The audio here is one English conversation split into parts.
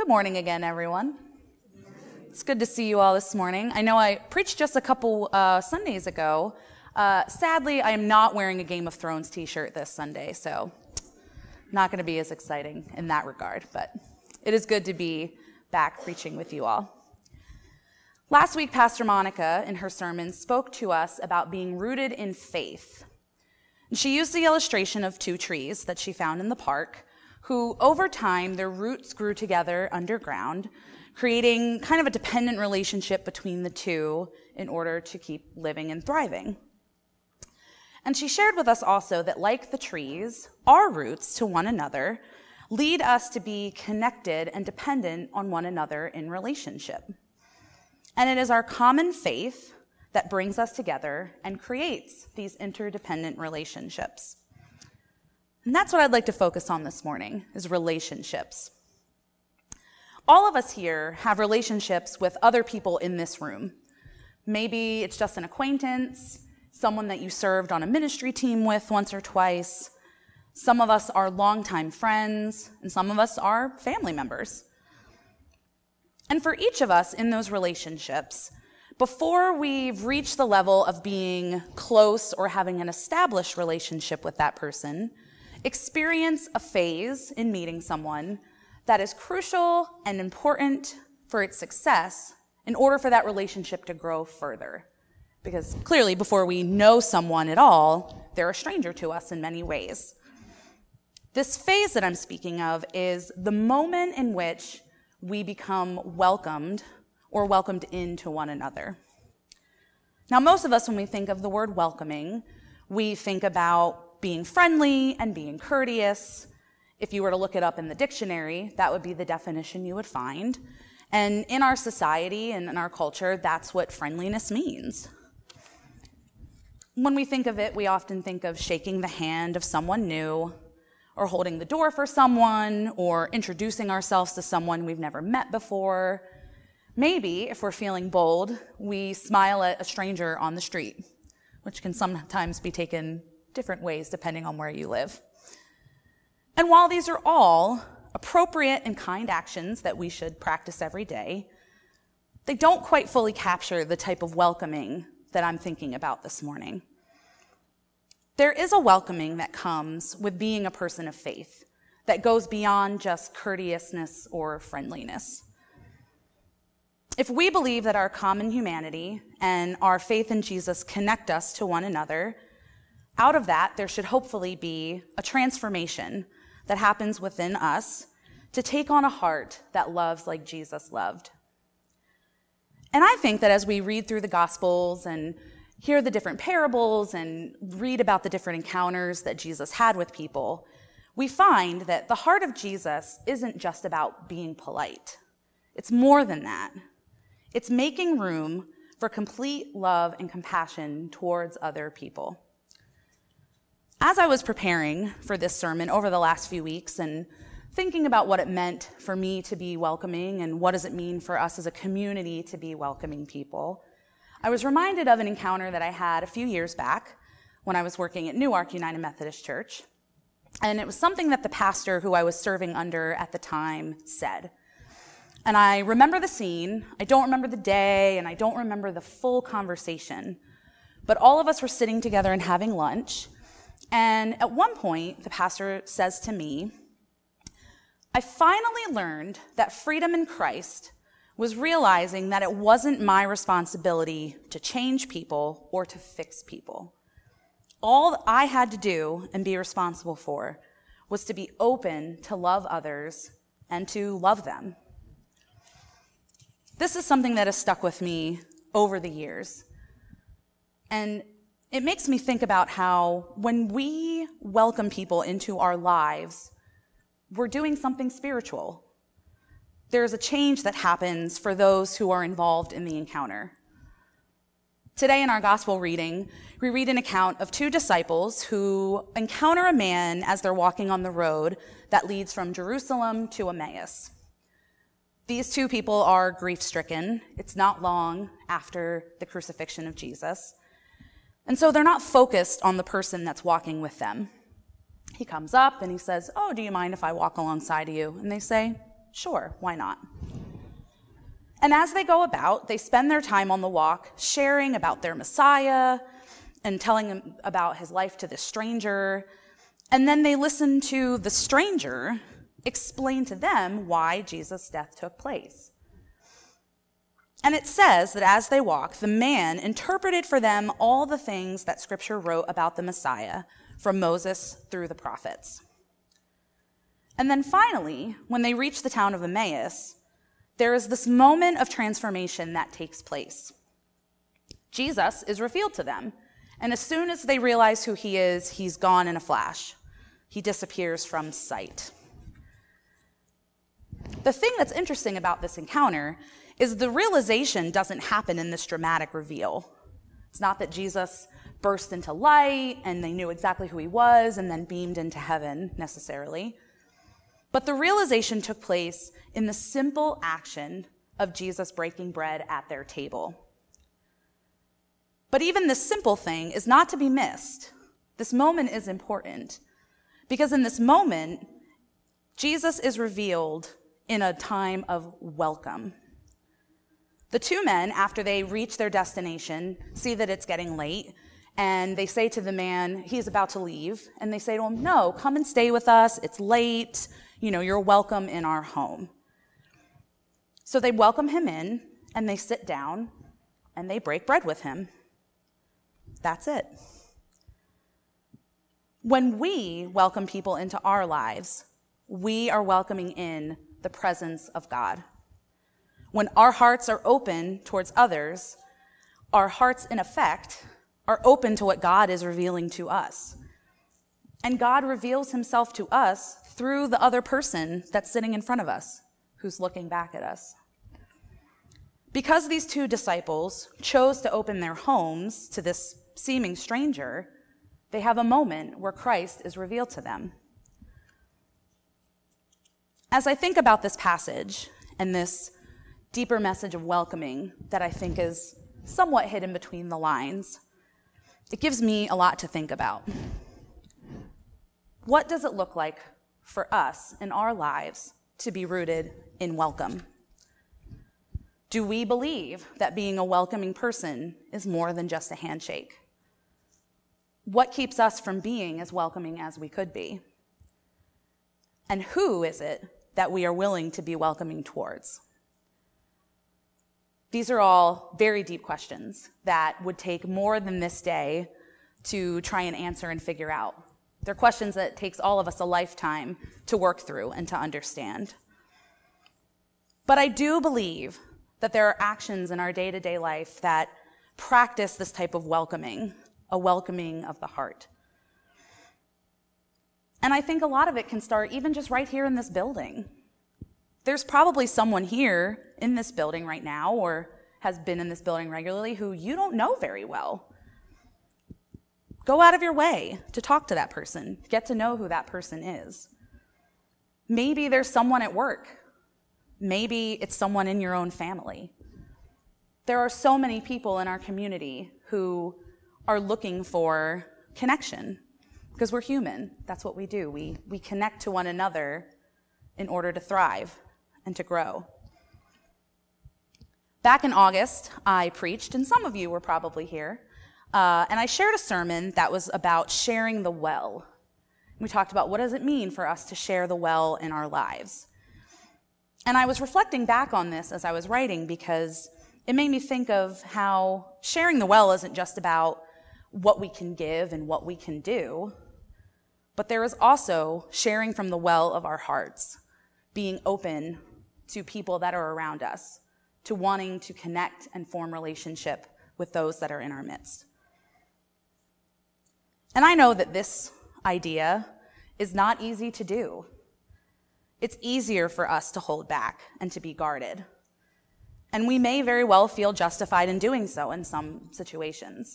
Good morning again, everyone. It's good to see you all this morning. I know I preached just a couple Sundays ago. Sadly, I am not wearing a Game of Thrones t-shirt this Sunday, so not going to be as exciting in that regard, but it is good to be back preaching with you all. Last week, Pastor Monica, in her sermon, spoke to us about being rooted in faith. And she used the illustration of two trees that she found in the park, who, over time, their roots grew together underground, creating kind of a dependent relationship between the two in order to keep living and thriving. And she shared with us also that, like the trees, our roots to one another lead us to be connected and dependent on one another in relationship. And it is our common faith that brings us together and creates these interdependent relationships. And that's what I'd like to focus on this morning, is relationships. All of us here have relationships with other people in this room. Maybe it's just an acquaintance, someone that you served on a ministry team with once or twice. Some of us are longtime friends, and some of us are family members. And for each of us in those relationships, before we've reached the level of being close or having an established relationship with that person, experience a phase in meeting someone that is crucial and important for its success in order for that relationship to grow further. Because clearly, before we know someone at all, they're a stranger to us in many ways. This phase that I'm speaking of is the moment in which we become welcomed or welcomed into one another. Now, most of us, when we think of the word welcoming, we think about being friendly and being courteous. If you were to look it up in the dictionary, that would be the definition you would find. And in our society and in our culture, that's what friendliness means. When we think of it, we often think of shaking the hand of someone new, or holding the door for someone, or introducing ourselves to someone we've never met before. Maybe, if we're feeling bold, we smile at a stranger on the street, which can sometimes be taken different ways depending on where you live. And while these are all appropriate and kind actions that we should practice every day, they don't quite fully capture the type of welcoming that I'm thinking about this morning. There is a welcoming that comes with being a person of faith that goes beyond just courteousness or friendliness. If we believe that our common humanity and our faith in Jesus connect us to one another, out of that, there should hopefully be a transformation that happens within us to take on a heart that loves like Jesus loved. And I think that as we read through the Gospels and hear the different parables and read about the different encounters that Jesus had with people, we find that the heart of Jesus isn't just about being polite. It's more than that. It's making room for complete love and compassion towards other people. As I was preparing for this sermon over the last few weeks and thinking about what it meant for me to be welcoming and what does it mean for us as a community to be welcoming people, I was reminded of an encounter that I had a few years back when I was working at Newark United Methodist Church. And it was something that the pastor who I was serving under at the time said. And I remember the scene, I don't remember the day, and I don't remember the full conversation. But all of us were sitting together and having lunch. And at one point, the pastor says to me, I finally learned that freedom in Christ was realizing that it wasn't my responsibility to change people or to fix people. All I had to do and be responsible for was to be open to love others and to love them. This is something that has stuck with me over the years. And it makes me think about how when we welcome people into our lives, we're doing something spiritual. There's a change that happens for those who are involved in the encounter. Today in our gospel reading, we read an account of two disciples who encounter a man as they're walking on the road that leads from Jerusalem to Emmaus. These two people are grief-stricken. It's not long after the crucifixion of Jesus. And so they're not focused on the person that's walking with them. He comes up and he says, "Oh, do you mind if I walk alongside of you?" And they say, Sure, why not? And as they go about, they spend their time on the walk sharing about their Messiah and telling him about his life to this stranger. And then they listen to the stranger explain to them why Jesus' death took place. And it says that as they walk, the man interpreted for them all the things that Scripture wrote about the Messiah from Moses through the prophets. And then finally, when they reach the town of Emmaus, there is this moment of transformation that takes place. Jesus is revealed to them, and as soon as they realize who he is, he's gone in a flash. He disappears from sight. The thing that's interesting about this encounter is the realization doesn't happen in this dramatic reveal. It's not that Jesus burst into light and they knew exactly who he was and then beamed into heaven necessarily. But the realization took place in the simple action of Jesus breaking bread at their table. But even this simple thing is not to be missed. This moment is important because in this moment, Jesus is revealed in a time of welcome. The two men, after they reach their destination, see that it's getting late, and they say to the man, he's about to leave, and they say to him, no, come and stay with us. It's late. You're welcome in our home. So they welcome him in, and they sit down, and they break bread with him. That's it. When we welcome people into our lives, we are welcoming in the presence of God. When our hearts are open towards others, our hearts, in effect, are open to what God is revealing to us. And God reveals himself to us through the other person that's sitting in front of us, who's looking back at us. Because these two disciples chose to open their homes to this seeming stranger, they have a moment where Christ is revealed to them. As I think about this passage and this deeper message of welcoming that I think is somewhat hidden between the lines, it gives me a lot to think about. What does it look like for us in our lives to be rooted in welcome? Do we believe that being a welcoming person is more than just a handshake? What keeps us from being as welcoming as we could be? And who is it that we are willing to be welcoming towards? These are all very deep questions that would take more than this day to try and answer and figure out. They're questions that it takes all of us a lifetime to work through and to understand. But I do believe that there are actions in our day-to-day life that practice this type of welcoming, a welcoming of the heart. And I think a lot of it can start even just right here in this building. There's probably someone here in this building right now or has been in this building regularly who you don't know very well. Go out of your way to talk to that person. Get to know who that person is. Maybe there's someone at work. Maybe it's someone in your own family. There are so many people in our community who are looking for connection because we're human. That's what we do. We connect to one another in order to thrive and to grow. Back in August, I preached, and some of you were probably here, and I shared a sermon that was about sharing the well. We talked about what does it mean for us to share the well in our lives. And I was reflecting back on this as I was writing because it made me think of how sharing the well isn't just about what we can give and what we can do, but there is also sharing from the well of our hearts, being open to people that are around us, to wanting to connect and form relationship with those that are in our midst. And I know that this idea is not easy to do. It's easier for us to hold back and to be guarded. And we may very well feel justified in doing so in some situations.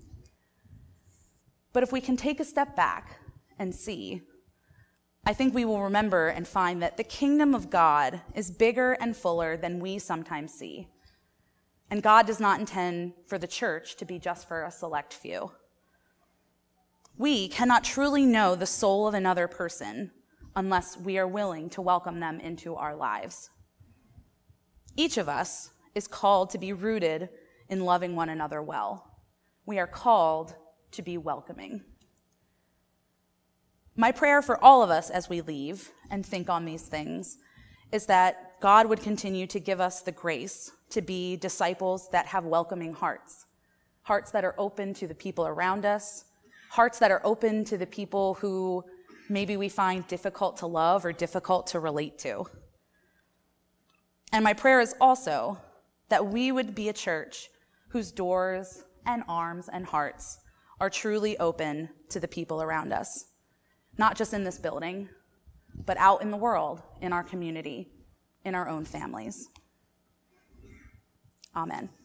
But if we can take a step back and see, I think we will remember and find that the kingdom of God is bigger and fuller than we sometimes see. And God does not intend for the church to be just for a select few. We cannot truly know the soul of another person unless we are willing to welcome them into our lives. Each of us is called to be rooted in loving one another well. We are called to be welcoming. My prayer for all of us as we leave and think on these things is that God would continue to give us the grace to be disciples that have welcoming hearts, hearts that are open to the people around us, hearts that are open to the people who maybe we find difficult to love or difficult to relate to. And my prayer is also that we would be a church whose doors and arms and hearts are truly open to the people around us, not just in this building, but out in the world, in our community, in our own families. Amen.